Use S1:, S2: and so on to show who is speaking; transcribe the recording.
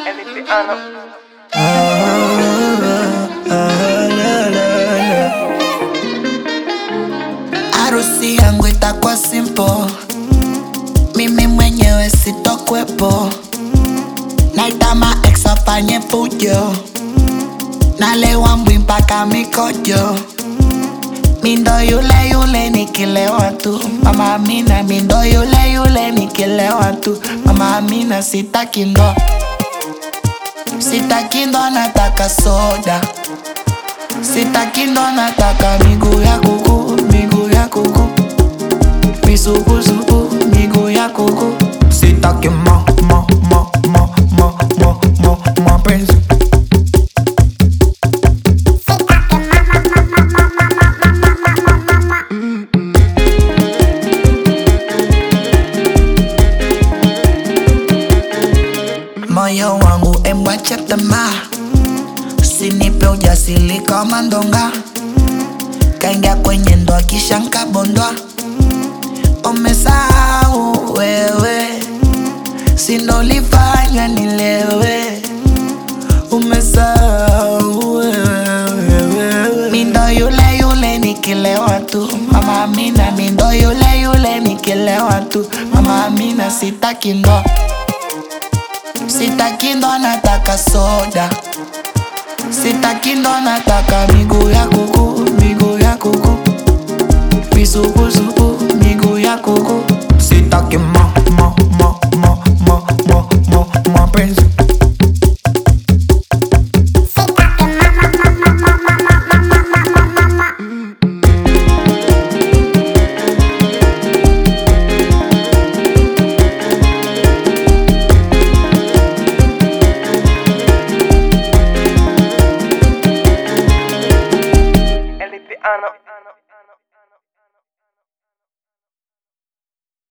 S1: Harusi yangu itakuwa simple, mimi mwenyewe sitokwepo. Naita ma ex afanye fujo, nalewa mbwi mpaka mikojo. Mindo yule yule nikilewa tu, Mama Amina. Mindo yule yule nikilewa tu, Mama Amina. Sitaki ndoa, sitaki ndoa, nataka soda. Sitaki ndoa, nataka miguu ya kuku, miguu ya kuku, misukusuku, miguu ya kuku. Sitaki mapenzi. Moyo wangu emwache tamaa, usinipe ujasiri kama ndonga. Kaingia kwenye ndoa kisha nkabondwa. Umesahau wewe, sinolifanya nilewe. Umesahau wewe. Mindo yule yule nikilewa tu, Mama Amina. Mindo yule yule nikilewa tu, Mama Amina. Sitaki ndoa, sitaki ndoa, nataka soda. Sitaki ndoa, nataka miguu ya kuku, miguu ya kuku, misukusuku, miguu ya kuku.